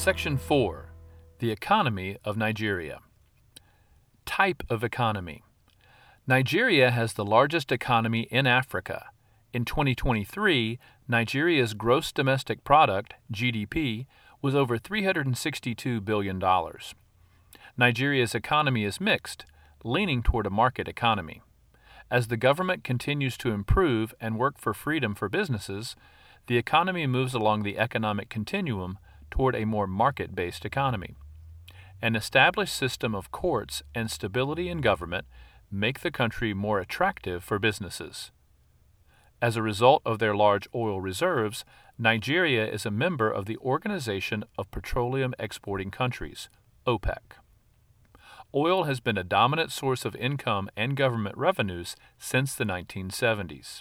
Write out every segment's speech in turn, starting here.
Section 4. The Economy of Nigeria. Type of economy. Nigeria has the largest economy in Africa. In 2023, Nigeria's gross domestic product, GDP, was over $362 billion. Nigeria's economy is mixed, leaning toward a market economy. As the government continues to improve and work for freedom for businesses, the economy moves along the economic continuum toward a more market-based economy. An established system of courts and stability in government make the country more attractive for businesses. As a result of their large oil reserves, Nigeria is a member of the Organization of Petroleum Exporting Countries, OPEC. Oil has been a dominant source of income and government revenues since the 1970s.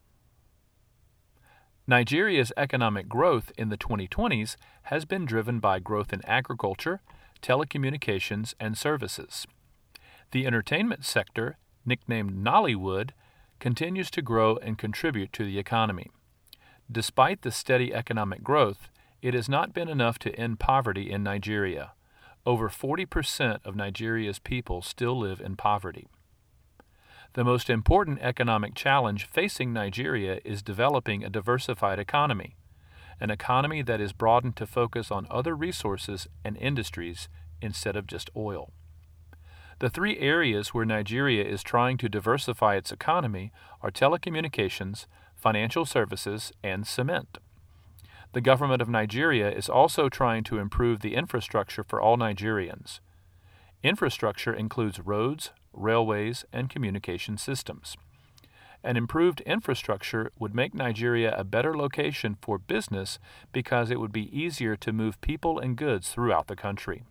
Nigeria's economic growth in the 2020s has been driven by growth in agriculture, telecommunications, and services. The entertainment sector, nicknamed Nollywood, continues to grow and contribute to the economy. Despite the steady economic growth, it has not been enough to end poverty in Nigeria. Over 40% of Nigeria's people still live in poverty. The most important economic challenge facing Nigeria is developing a diversified economy, an economy that is broadened to focus on other resources and industries instead of just oil. The three areas where Nigeria is trying to diversify its economy are telecommunications, financial services, and cement. The government of Nigeria is also trying to improve the infrastructure for all Nigerians. Infrastructure includes roads, railways, and communication systems. An improved infrastructure would make Nigeria a better location for business because it would be easier to move people and goods throughout the country.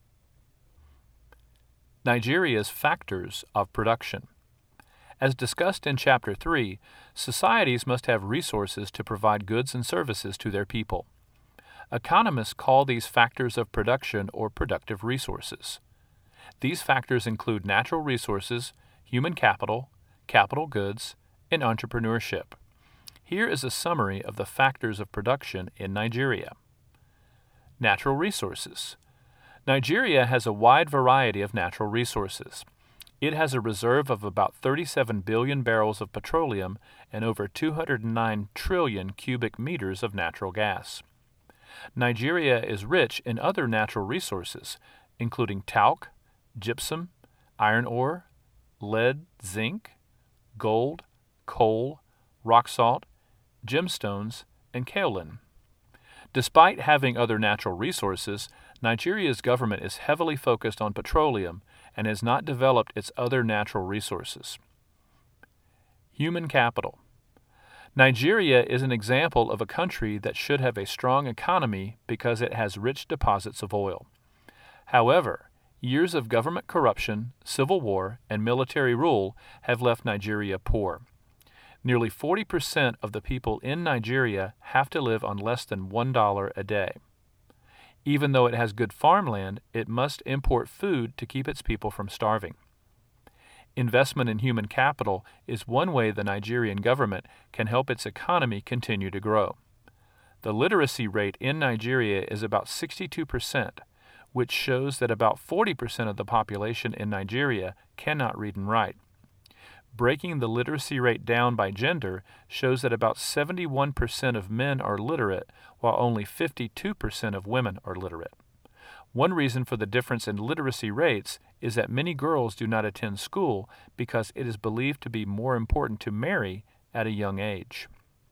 Nigeria's factors of production. As discussed in Chapter 3, societies must have resources to provide goods and services to their people. Economists call these factors of production or productive resources. These factors include natural resources, human capital, capital goods, and entrepreneurship. Here is a summary of the factors of production in Nigeria. Natural resources. Nigeria has a wide variety of natural resources. It has a reserve of about 37 billion barrels of petroleum and over 209 trillion cubic meters of natural gas. Nigeria is rich in other natural resources, including talc, gypsum, iron ore, lead, zinc, gold, coal, rock salt, gemstones, and kaolin. Despite having other natural resources, Nigeria's government is heavily focused on petroleum and has not developed its other natural resources. Human capital. Nigeria is an example of a country that should have a strong economy because it has rich deposits of oil. However, years of government corruption, civil war, and military rule have left Nigeria poor. Nearly 40% of the people in Nigeria have to live on less than $1 a day. Even though it has good farmland, it must import food to keep its people from starving. Investment in human capital is one way the Nigerian government can help its economy continue to grow. The literacy rate in Nigeria is about 62%, which shows that about 40% of the population in Nigeria cannot read and write. Breaking the literacy rate down by gender shows that about 71% of men are literate, while only 52% of women are literate. One reason for the difference in literacy rates is that many girls do not attend school because it is believed to be more important to marry at a young age.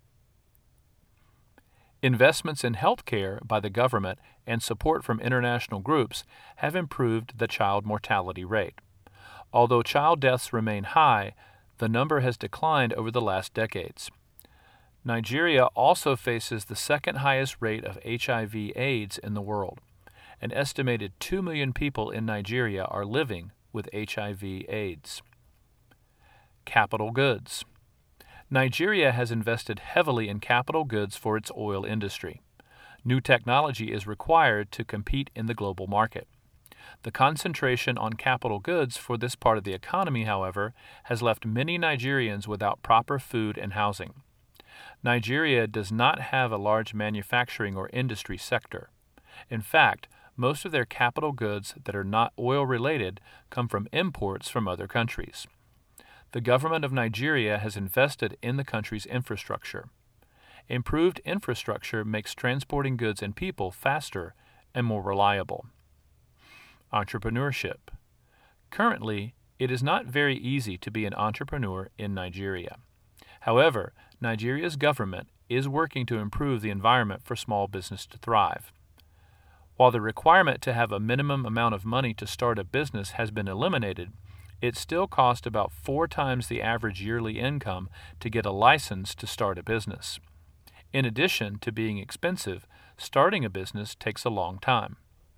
Investments in health care by the government and support from international groups have improved the child mortality rate. Although child deaths remain high, the number has declined over the last decades. Nigeria also faces the second highest rate of HIV/AIDS in the world. An estimated 2 million people in Nigeria are living with HIV/AIDS. Capital goods. Nigeria has invested heavily in capital goods for its oil industry. New technology is required to compete in the global market. The concentration on capital goods for this part of the economy, however, has left many Nigerians without proper food and housing. Nigeria does not have a large manufacturing or industry sector. In fact, most of their capital goods that are not oil-related come from imports from other countries. The government of Nigeria has invested in the country's infrastructure. Improved infrastructure makes transporting goods and people faster and more reliable. Entrepreneurship. Currently, it is not very easy to be an entrepreneur in Nigeria. However, Nigeria's government is working to improve the environment for small business to thrive. While the requirement to have a minimum amount of money to start a business has been eliminated, it still costs about 4 times the average yearly income to get a license to start a business. In addition to being expensive, starting a business takes a long time.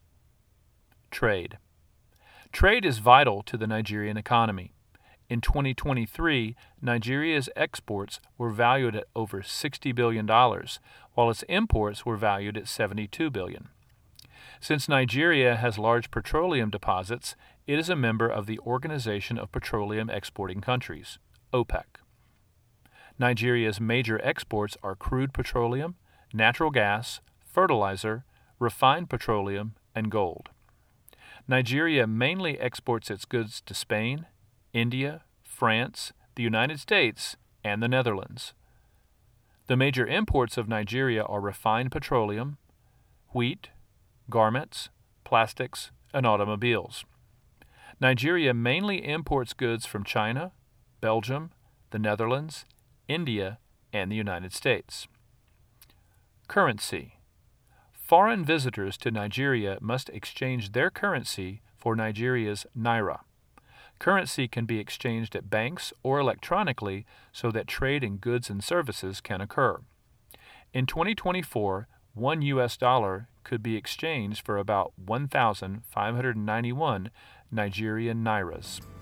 Trade. Trade is vital to the Nigerian economy. In 2023, Nigeria's exports were valued at over $60 billion, while its imports were valued at $72 billion. Since Nigeria has large petroleum deposits, it is a member of the Organization of Petroleum Exporting Countries, OPEC. Nigeria's major exports are crude petroleum, natural gas, fertilizer, refined petroleum, and gold. Nigeria mainly exports its goods to Spain, India, France, the United States, and the Netherlands. The major imports of Nigeria are refined petroleum, wheat, garments, plastics, and automobiles. Nigeria mainly imports goods from China, Belgium, the Netherlands, India, and the United States. Currency. Foreign visitors to Nigeria must exchange their currency for Nigeria's naira. Currency can be exchanged at banks or electronically so that trade in goods and services can occur. In 2024, $1 US could be exchanged for about 1,591 Nigerian nairas.